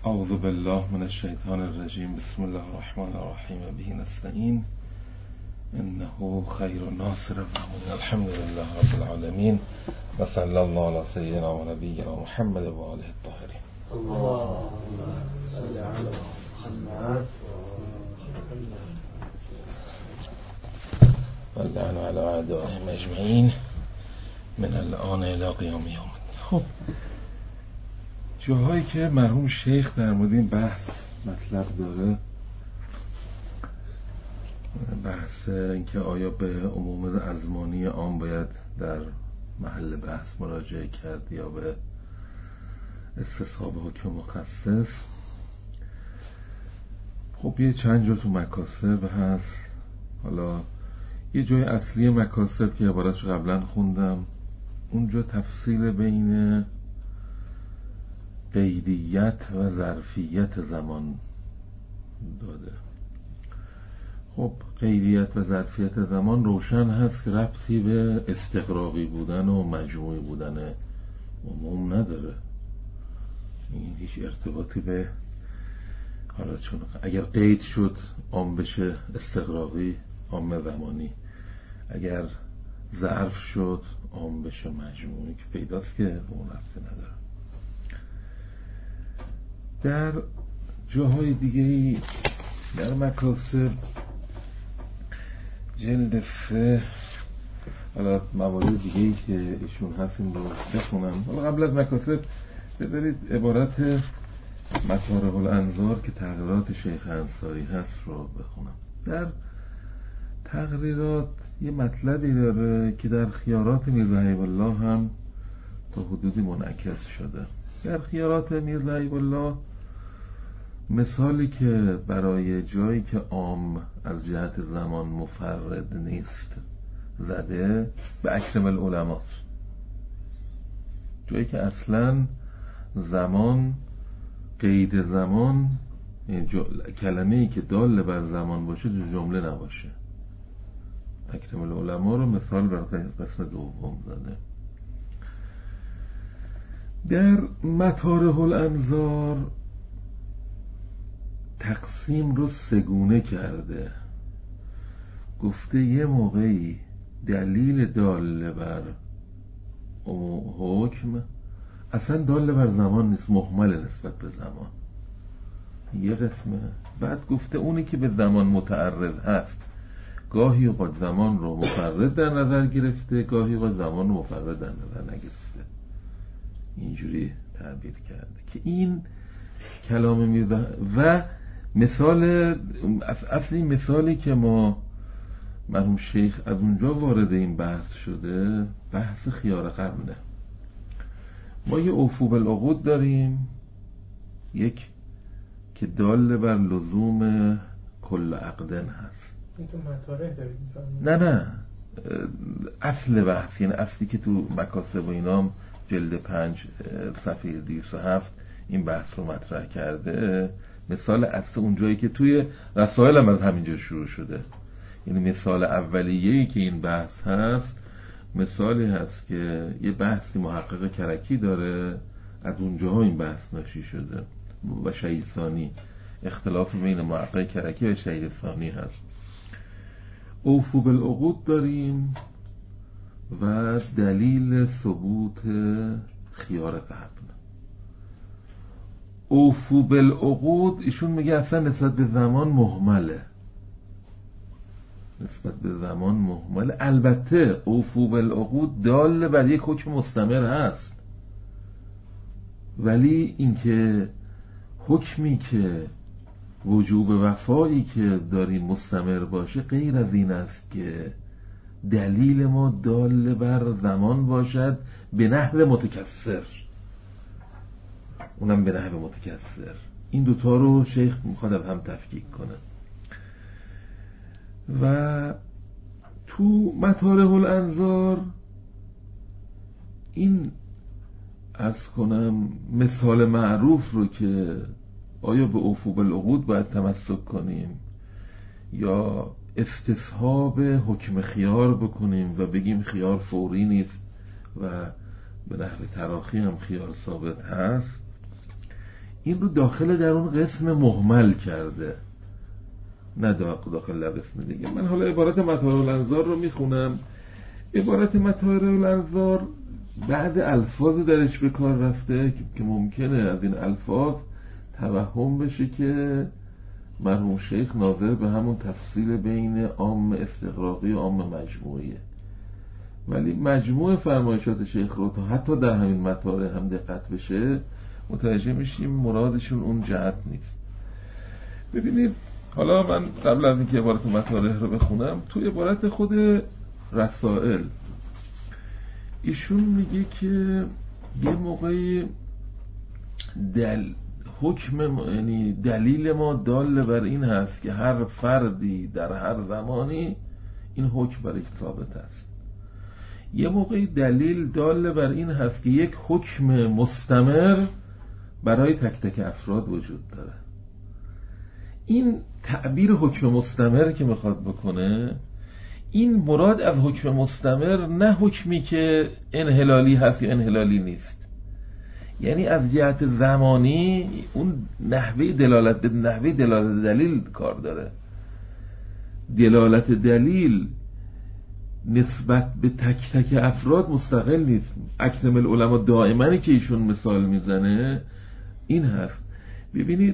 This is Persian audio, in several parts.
اعوذ بالله من الشیطان الرجیم. بسم الله الرحمن الرحیم. به نستعین انه خیر ناصر و الحمد لله رب العالمین و صلی الله علی سیدنا و نبینا محمد و آله الطاهرین. اللهم صل علی محمد و اللعن علی اعدائهم اجمعین من الان الی قیام یوم الدین. خب جاهایی که مرحوم شیخ در مورد این بحث مطلب داره، بحث اینکه آیا به عموم ازمانی عام باید در محل بحث مراجعه کرد یا به استصحاب حکم مخصص. خب یه چند جا تو مکاسب هست. حالا یه جای اصلی مکاسب که عبارتش قبلا خوندم، اونجا تفصیل بین قیدیت و ظرفیت زمان داده. خب قیدیت و ظرفیت زمان روشن هست که ربطی به استغراقی بودن و مجموعی بودن عموم نداره. این هیچ ارتباطی به، حالا چون اگر قید شد عام بشه استغراقی عام زمانی، اگر ظرف شد عام بشه مجموعی، که پیداست که اون ربطی نداره. در جاهای دیگه در مکاسب جلد 3، حالا موارد دیگه‌ای که ایشون هست این رو بخونم. حالا قبل از مکاسب بذارید عبارت مطارح الانظار که تقریرات شیخ انصاری هست رو بخونم. در تقریرات یه مطلبی داره که در خیارات میرزا حبیب الله هم تا حدودی منعکس شده. در خیارات میرزا حبیب الله مثالی که برای جایی که عام از جهت زمان مفرد نیست زده به اکرم العلماء، جایی که اصلا زمان قید زمان، کلمه‌ای که دال بر زمان باشه جمله نباشه، اکرم العلماء رو مثال برای قسم دوم زده. در مطارح الانظار تقسیم رو سگونه کرده. گفته یه موقعی دلیل دال بر حکم اصلا دال بر زمان نیست، مهمل نسبت به زمان، یه قسمه. بعد گفته اونی که به زمان متعرض هست گاهی اوقات زمان رو مفرد در نظر گرفته، گاهی اوقات زمان رو مفرد در نظر نگرفته. اینجوری تعبیر کرده که این کلام میرزا و مثال اصلی مثالی که ما مرحوم شیخ از اونجا وارد این بحث شده بحث خیار قرنه. ما یه اوفو بالعقود داریم، یک که دال بر لزوم کل عقدن هست. این تو مطارح داریم؟ نه اصل بحث، یعنی اصلی که تو مکاسب و اینام جلد 5 صفحه 207 این بحث رو مطرح کرده. مثال اصل اونجایی که توی رسائل هم از همینجا شروع شده، یعنی مثال اولیه‌ای که این بحث هست مثالی هست که یه بحثی محقق کرکی داره، از اونجاها این بحث ناشی شده. و شهید ثانی، اختلاف بین محقق کرکی و شهید ثانی هست. اوفو بالعقود داریم و دلیل ثبوت خیار قبل. اوفو بالعقود ایشون میگه اصلا نسبت به زمان مهمله، نسبت به زمان مهمله. البته اوفو بالعقود دال بر یک حکم مستمر هست، ولی اینکه حکمی که وجوب وفایی که داریم مستمر باشه غیر از این است که دلیل ما دال بر زمان باشد به نحو متکثر، اونم به نحو متکثر. این دوتا رو شیخ میخواد از هم تفکیک کنه. و تو مطارح الانظار این عرض کنم مثال معروف رو که آیا به اوفو بالعقود باید تمسک کنیم یا استصحاب حکم خیار بکنیم و بگیم خیار فوری نیست و به نحو تراخی هم خیار ثابت هست، این رو داخل در اون قسم مهمل کرده، نه داخل قسم دیگه. من حالا عبارت مطالب الانظار رو میخونم. عبارت مطالب الانظار بعد الفاظ درش به کار رفته که ممکنه از این الفاظ توهم بشه که مرحوم شیخ ناظر به همون تفصیل بین عام استغراقی و عام مجموعیه، ولی مجموع فرمایشات شیخ رو تا حتی در همین مطالب هم دقت بشه متوجه میشیم مرادشون اون جهت نیست. ببینید حالا من قبل از اینکه عبارت مطالب رو بخونم، تو عبارت خود رسائل ایشون میگه که یه موقعی حکم، یعنی دلیل ما دال بر این هست که هر فردی در هر زمانی این حکم برای ثابت است. یه موقعی دلیل دال بر این هست که یک حکم مستمر برای تک تک افراد وجود داره. این تعبیر حکم مستمر که میخواد بکنه، این مراد از حکم مستمر نه حکمی که انحلالی هست یا انحلالی نیست، یعنی از جهت زمانی اون نحوه دلالت به نحوه دلالت دلیل کار داره. دلالت دلیل نسبت به تک تک افراد مستقل نیست. اکرم العلماء دائما که ایشون مثال میزنه این هست. ببینید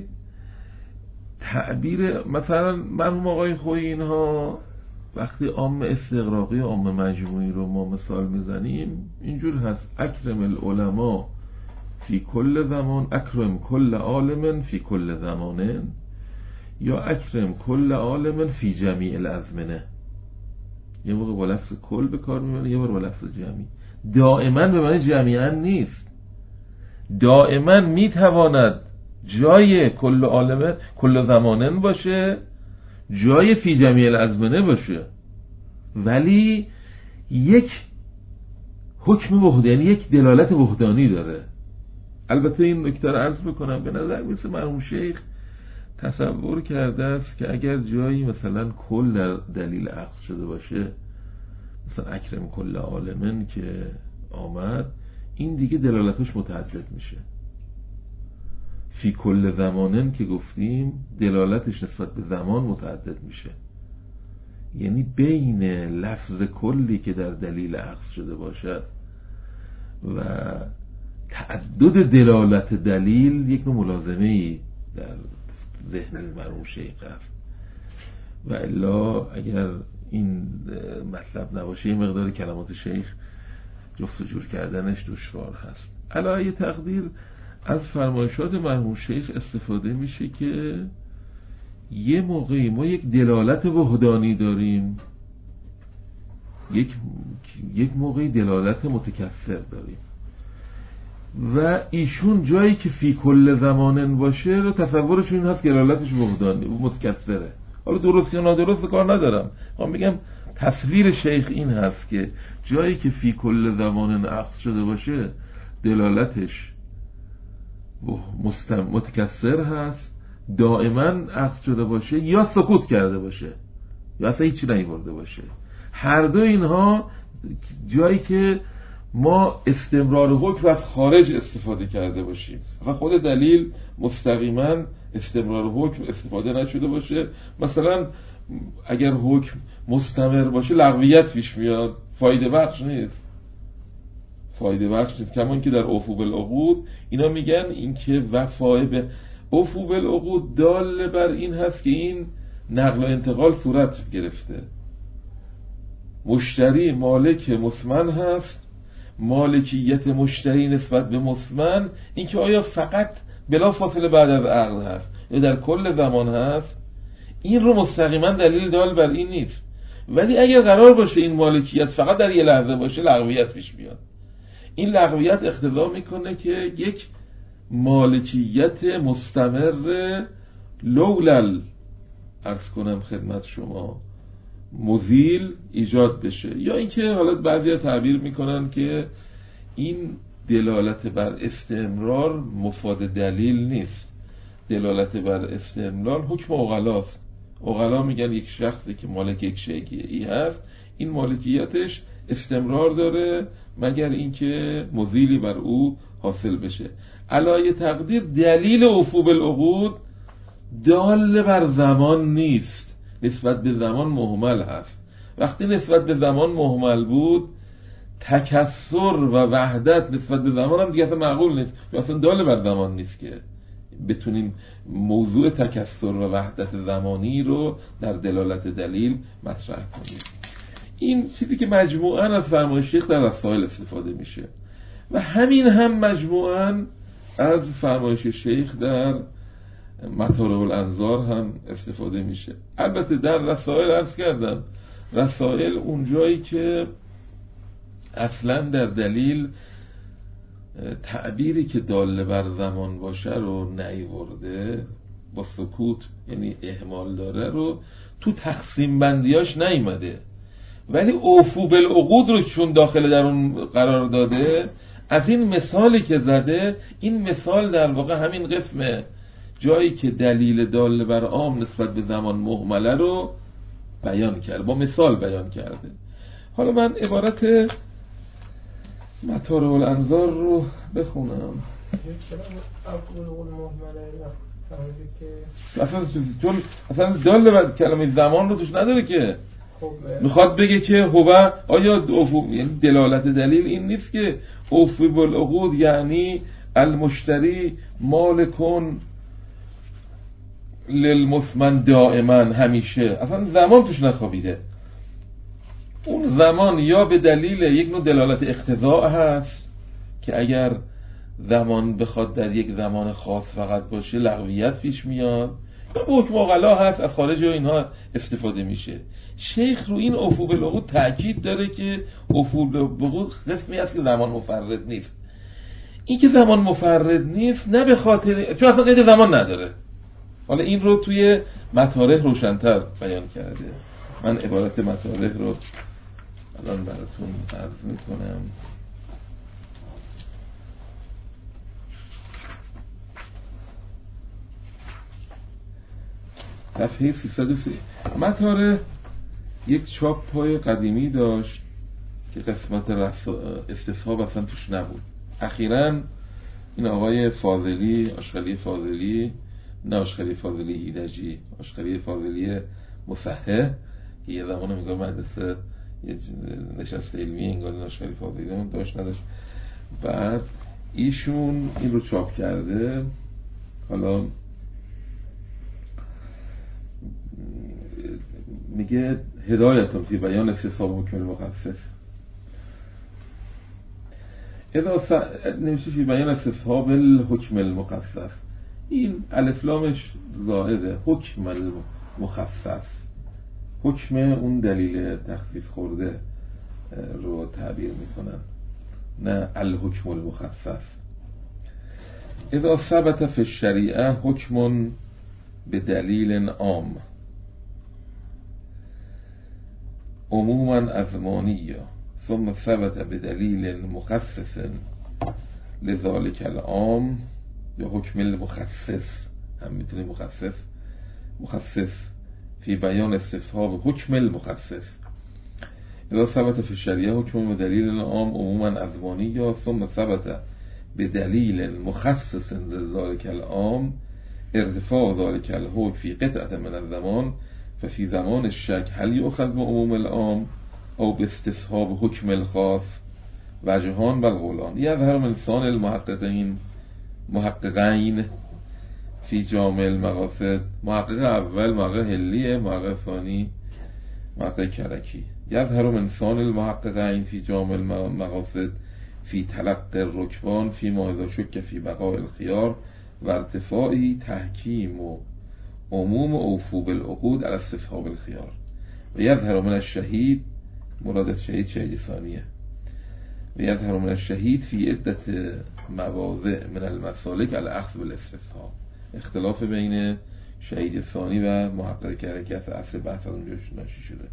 تعبیر مثلا مرحوم آقای خویی اینها وقتی عام استغراقی و عام مجموعی رو ما مثال میزنیم اینجور هست: اکرم العلماء فی کل زمان، اکرم کل عالم فی کل زمان، یا اکرم کل عالم فی جمیع الازمنه. یه موقع با لفظ کل به کار میبره، یه بار با لفظ جمعی. دائما به معنی جمعیاً نیست، دائما میتواند جای کل عالم کل زمانن باشه، جای فی جمیع الازمنه باشه، ولی یک حکم وحدانی، یعنی یک دلالت وحدانی داره. البته این نکته رو عرض بکنم، به نظر میرسه مرحوم شیخ تصور کرده است که اگر جایی مثلا کل در دلیل عقد شده باشه، مثلا اکرم کل عالمن که آمد، این دیگه دلالتش متعدد میشه. فی کل زمانن که گفتیم دلالتش نسبت به زمان متعدد میشه، یعنی بین لفظ کلی که در دلیل عقد شده باشد و تعدد دلالت دلیل یک نوع ملازمه‌ای در ذهن مرحوم شیخ است. و الا اگر این مطلب نباشه یه مقدار کلمات شیخ جفت و جور کردنش دشوار هست. علاوه تقدیر از فرمایشات مرحوم شیخ استفاده میشه که یه موقعی ما یک دلالت وحدانی داریم، یک موقعی دلالت متکثر داریم، و ایشون جایی که فی کل زمانن باشه رو تصورشون این هست که دلالتش وحدانی متکثره. حالا درست یا نادرست کار ندارم، من میگم تصویر شیخ این هست که جایی که فی کل زمانن عقد شده باشه دلالتش متکثر هست، دائما عقد شده باشه یا سکوت کرده باشه یا اصلا هیچی نیورده باشه. هر دو اینها جایی که ما استمرار حکم از خارج استفاده کرده باشیم و خود دلیل مستقیما استمرار حکم استفاده نشده باشه. مثلا اگر حکم مستمر باشه لغویت پیش میاد، فایده بخش نیست، کمان که در عفو بالعقود اینا میگن این که وفای به عفو بالعقود دال بر این هست که این نقل و انتقال صورت گرفته، مشتری مالک مسمن هست، مالکیت مشتری نسبت به مسمن این که آیا فقط بلا فاصله بعد از عقد هست یا در کل زمان هست، این رو مستقیما دلیل دال بر این نیست. ولی اگر قرار باشه این مالکیت فقط در یه لحظه باشه لغویت پیش میاد. این لغویت اقتضا میکنه که یک مالکیت مستمر لولل عرض کنم خدمت شما مزیل ایجاد بشه، یا اینکه حالا بعضیا تعبیر میکنن که این دلالت بر استمرار مفاد دلیل نیست، دلالت بر استمرار حکم عقلاست. عقلا میگن یک شخصی که مالک یک شیئی هست این مالکیتش استمرار داره مگر اینکه مزیلی بر او حاصل بشه. علای تقدیر دلیل اوفو بالعقود دال بر زمان نیست، نسبت به زمان مهمل هست. وقتی نسبت به زمان مهمل بود، تکثر و وحدت نسبت به زمان هم دیگه اصلا معقول نیست، یا اصلا دال بر زمان نیست که بتونیم موضوع تکثر و وحدت زمانی رو در دلالت دلیل مطرح کنیم. این چیزی که مجموعاً از فرمایش شیخ در رسائل استفاده میشه و همین هم مجموعاً از فرمایش شیخ در مطالب الانظار هم استفاده میشه. البته در رسائل عرض کردم، رسائل اونجایی که اصلا در دلیل تعبیری که دال بر زمان باشه رو نیورده، با سکوت یعنی اهمال داره رو تو تقسیم بندیاش نیومده، ولی اوفو بالعقود رو چون داخل در اون قرار داده، از این مثالی که زده، این مثال در واقع همین قسم جایی که دلیل دال بر عام نسبت به زمان مهمله رو بیان کرده، با مثال بیان کرده. حالا من عبارت مطالب الانظار رو بخونم. اصلا دال بر کلمه زمان رو توش نداره که میخواد بگه که هو آیا یعنی دلالت دلیل این نیست که اوفو بالعقود یعنی المشتری مالکون للمثمن دائما، همیشه. اصلا زمان توش نخوابیده. اون زمان یا به دلیل یک نوع دلالت اقتضاء هست که اگر زمان بخواد در یک زمان خاص فقط باشه لغویت پیش میاد، یا به حکم اقلا هست از خارج و اینها استفاده میشه. شیخ رو این اوفو بالعقود تأکید داره که اوفو بالعقود قسمی هست که زمان مفرد نیست. این که زمان مفرد نیست نه به خاطر چون اصلا قید زمان نداره. حالا این رو توی مطالب روشن‌تر بیان کرده. من عبارت مطالب رو الان براتون عرض میکنم. صفحه 303. مطالب یک چاپ پای قدیمی داشت که قسمت استصحاب اصلا توش نبود. اخیراً این آقای فاضلی، آشغالی فاضلی، نه آشغالی فاضلی هیدجی، آشغالی فاضلی مصحح که یه زمان میگه مدرسه یه نشست علمی انگار آشغالی فاضلی هم داشت نداشت، بعد ایشون این رو چاپ کرده. حالا میگه هدایتون فی بیان استصحاب حکم المخصص، نمیشه فی بیان استصحاب الحکم المخصص، این الف لامش زائده، حکم المخصص، حکم اون دلیل تخصیص خورده رو تعبیر میکنن، نه الحکم المخصص. اذا ثبت فی الشریعه حکم به دلیل عام عموما ازمانی ثم ثبت به دلیل مخصص لذالک العام، یا حکم المخصص هم میتونه مخصص فی بیان استصحاب حکم المخصص. اذا ثبت فی الشریعه حکم به دلیل عام عموما ازمانی یا ثم ثبت به دلیل مخصص لذالک العام ارتفاع ذالک الحکم فی قطعه من الزمان ففي زمان الشك هل يؤخذ بعموم العام او باستصحاب حکم الخاص وجهان بالقولان. يظهر من لسان المحققين في جامع المقاصد، محقق اول محقق هلیه، محقق ثانی محقق کرکی. يظهر من لسان المحققين في جامع المقاصد في تلقي الركبان فيما اذا شك في بقاء الخيار و ارتفاعی تحکیم و عموم اوفو بالعقود على استصحاب الخيار. و یظهر من الشهید، مراد از شهید ثانیه، و یظهر من الشهید فی عدت مواضع من المسالک على اخذ بالاستصحاب. اختلاف بین شهید ثانی و محقق کرکی از اصل بحث از اونجا ناشی شده.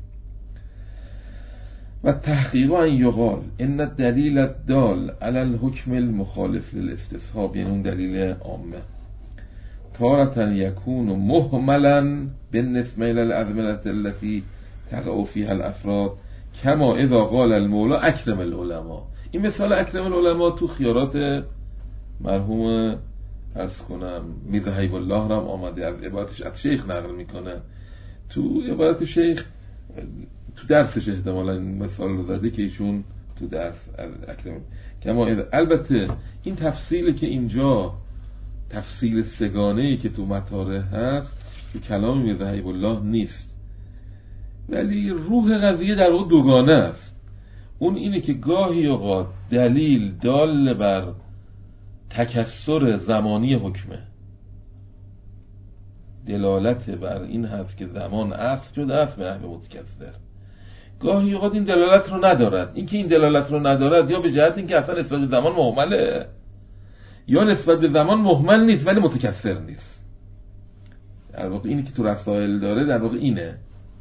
و تحقیق ان یقال ان الدلیل الدال على الحکم المخالف للاستصحاب، یعنی اون دلیل عامه، تارة يكون مهملا بالنسبة إلى الأزمنة التي تقع فيها الأفراد كما إذا قال المولى أكرم العلماء. این مثال اکرم العلماء تو خیارات مرحوم عرض کنم میرزا حبیب الله هم آمده از عبارتش از شیخ نقل میکنه. تو عبارت شیخ تو درسش احتمالا این مثال رو زده که ایشون تو درس از اکرم کما البته این تفصیلی که اینجا تفصیل سگانه‌ای که تو مطالع هست تو کلام میرزا حبیب الله نیست، ولی روح قضیه در واقع دوگانه است. اون اینه که گاهی اوقات دلیل دال بر تکثر زمانی حکمه، دلالت بر این هست که زمان اصل شده است به نحو متکثر. گاهی اوقات این دلالت رو ندارد. این که این دلالت رو ندارد یا به جهت اینکه اصلا نسبت به زمان مهمله، یا نسبت به زمان مهمل نیست ولی متکثر نیست. در واقع اینی که تو رسائل داره در واقع اینه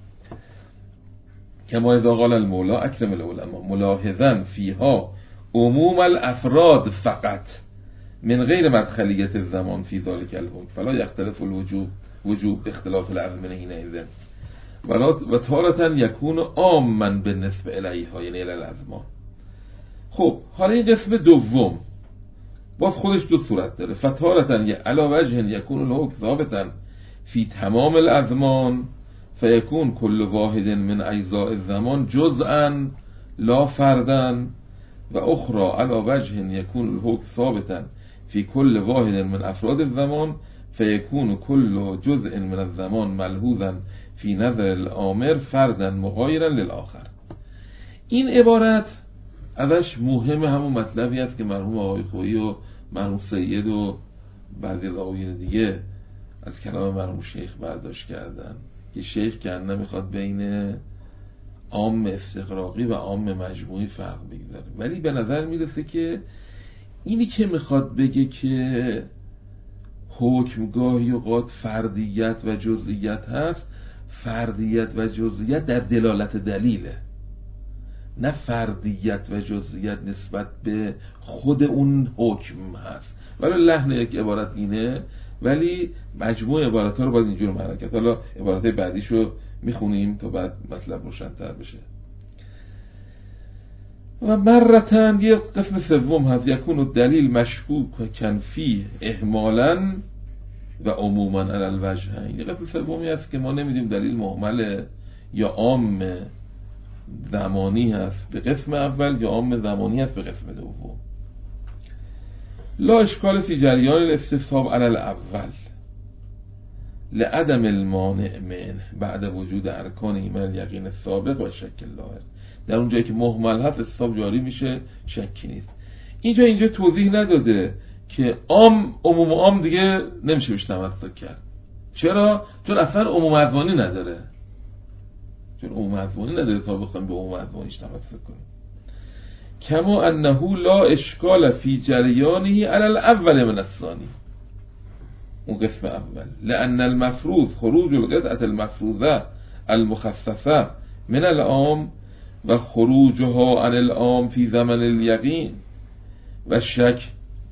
کما اذا قال المولا اکرم العلماء ملاحظا فیها عموم الافراد فقط من غیر مدخلیت الزمان فی ذلک الحکم فلا یختلف الوجوب اختلاف الازمنه حینئذ و تارة یکون عاما بالنسبه الیها یعنی الی الازمان. خب حالا این قسم دوم باز خودش دو صورت داره. فتارة علی وجه یکون الحکم ثابتا فی تمام الازمان فیکون کل واحد من اجزاء الزمان جزءا لا فردا و اخرى علی وجه یکون الحکم ثابتا فی کل واحد من افراد الزمان فیکون کل جزء من الزمان ملحوظا فی نظر الامر فردا مغایرا للآخر. این عبارت ازش مهم همون مطلبی است که مرحوم آقای خویی و مرحوم سید و بعضی از آقایون دیگه از کلام مرحوم شیخ برداشت کردن که شیخ کنه میخواد بین عام استغراقی و عام مجموعی فرق بگذاره، ولی به نظر میرسه که اینی که میخواد بگه که حکم گاهی اوقات فردیت و جزئیت هست، فردیت و جزئیت در دلالت دلیله، نه فردیت و جزئیت نسبت به خود اون حکم هست. ولی لحن یک عبارت اینه، ولی مجموع عبارت ها رو باید اینجور معنی کرد. حالا عبارت بعدیشو میخونیم تا بعد مطلب روشن‌تر بشه. و مرتن یه قسم سوم هست یکون الدلیل مشکوک کنفی اهمالا و عموما علی الوجهین. یه قسم سومی هست که ما نمیدیم دلیل مهمل یا عام زمانی هست به قسم اول یا عام زمانی هست به قسم دوم. لا اشکال فی جریان الاستصحاب علی الاول لعدم المانع منه بعد وجود ارکان ایمان یقین السابق و شک لاحق. در اون جایی که مهمل هست استصحاب جاری میشه، شکی نیست. اینجا توضیح نداده که عموم عام دیگه نمیشه بهش تمسک کرد. چرا؟ چون اصلا عموم ازمانی نداره، چون عموم ازمانی نداره تا بخوایم به عموم ازمانیش تمسک کنیم. کما انه لا اشکال فی جریانه علی الاول من الثانی، اون قسم اول، لان المفروض خروج القطعه المفروضه المخففه من العام و خروجها عن العام فی زمن الیقین و شک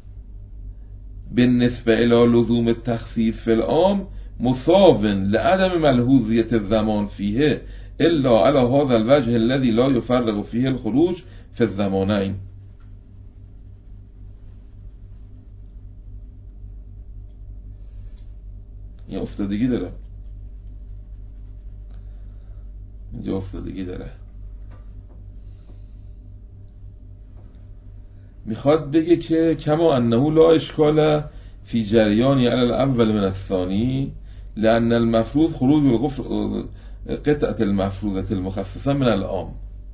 بالنسبه الى لزوم التخصیص فی العام مساو لعدم ملحوظیت الزمان فیه الا على هذا الوجه الذي لا يفرق فيه الخروج في الزمانين. این افتادگی داره، اینجا افتادگی داره. میخواد بگه که کما انه لا اشکال فی جریانی علی الاول من الثانی لان المفروض خروج قطعه المفروضه المخففه من العام.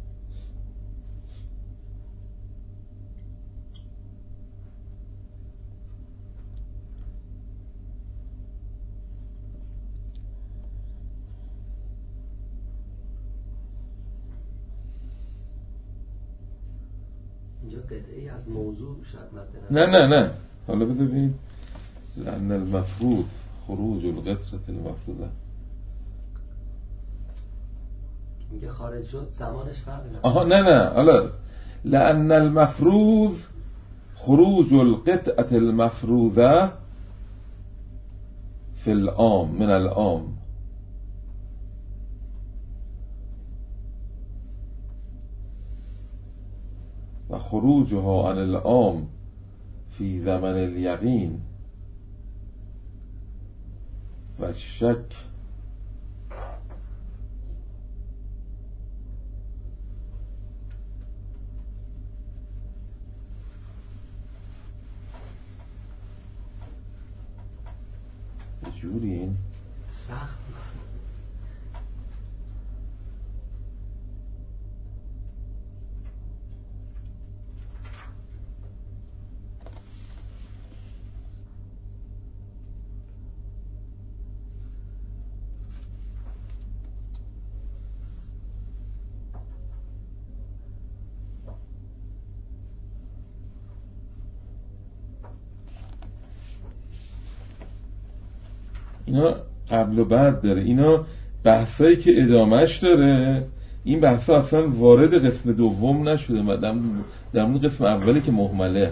اینجا قطعی از موضوع شاید نه حالا ببین لأن المفروض خروج القطعة المفروضة میگه خارج شد زمانش فرق نمیکنه. آها نه حالا لأن المفروض خروج القطعة المفروضة في العام من العام و خروجها عن العام فی زمن الیقین و شک جوری این سخت اینا قبل و بعد داره، اینا بحثایی که ادامهش داره. این بحثا اصلا وارد قسم دوم نشده، در مورد قسم اولی که مهمله،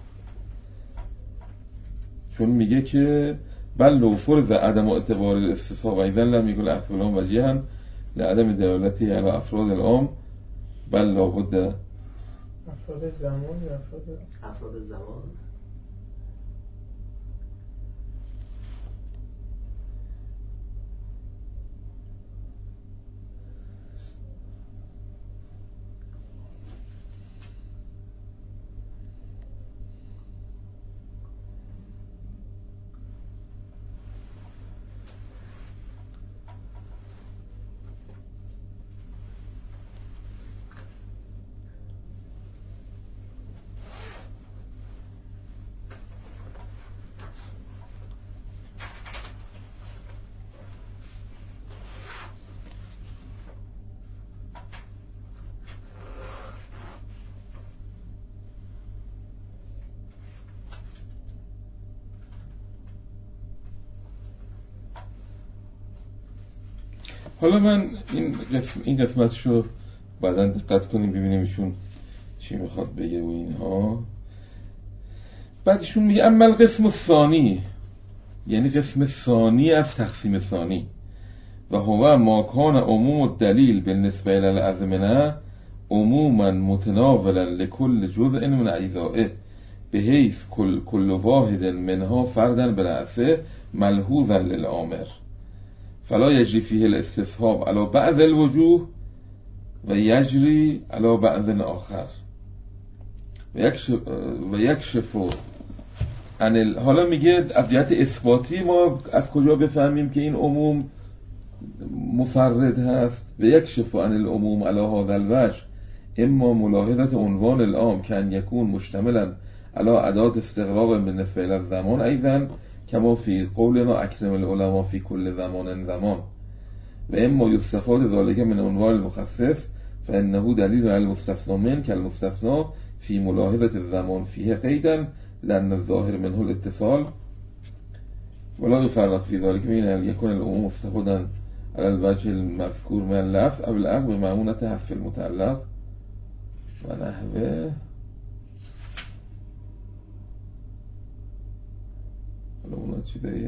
چون میگه که بل لو فرض عدم اعتبار الاستثناء و اذا لم يكن الاحتمال وجيها لعدم دلالته على افراد العام بل لابد افراد زمان یا افراد زمان. حالا من این قسمتشو بعداً دقت کنیم ببینیم ایشون چی میخواد بگه و اینها. بعدشون میگه اما القسم الثانی، یعنی قسم ثانی از تقسیم ثانی، و هو ما کان عموم الدلیل بالنسبه الى الازمنه عموما متناولا لكل جزء من اجزائه بحيث كل واحد منها فردا برأسه ملحوظا للآمر فلا يجري فيه الاستصحاب على بعض الوجوه و یجری علی بعض آخر و یکشف عن حالا میگه از جهت اثباتی ما از کجا بفهمیم که این عموم مفرد هست؟ و یکشف عن العموم علی هذا الوجه اما ملاحظه عنوان العام کان یکون مشتملا علی ادات استغراق بالنسبه الى الزمان ایضا کما فی قولنا اکرم العلماء فی کل زمان زمان و اما یستفاد ذلك من عنوان المخصص فانه دلیل علی المستثنى من كالمستثنى فی ملاحظه الزمان فیه قیدا لان الظاهر منه الاتصال ولا يفرق في ذلك بين أن يكون العموم مستفادا على الوجه المذكور من اللفظ أو الأخذ بمعمونة حذف المتعلق ونحوه. حالا اونا چی دیگه؟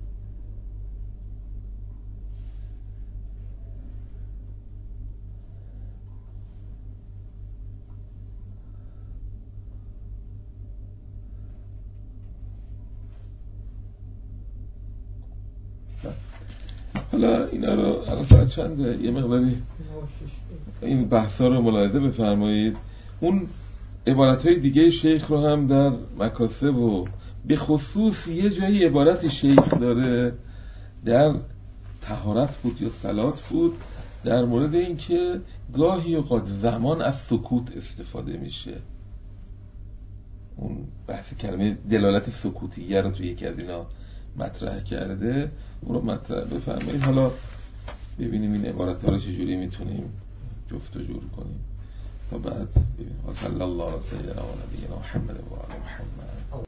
حالا اینا رو الان ساعت چنده؟ یه مقداری این بحثا رو ملاحظه بفرمایید. اون عبارتهای دیگه شیخ رو هم در مکاسب و به خصوص یه جایی عبارت شیخ داره در طهارت بود یا صلات بود در مورد این که گاهی اوقات زمان از سکوت استفاده میشه. اون بحث کلمه دلالت سکوتیه رو توی یکی از اینا مطرح کرده، اون رو مطرح بفرمایید. حالا ببینیم این عبارت ها رو چجوری میتونیم جفت و جور کنیم تا بعد ببینیم. صلی الله علیه و سیدنا و نبینا محمد و آل محمد.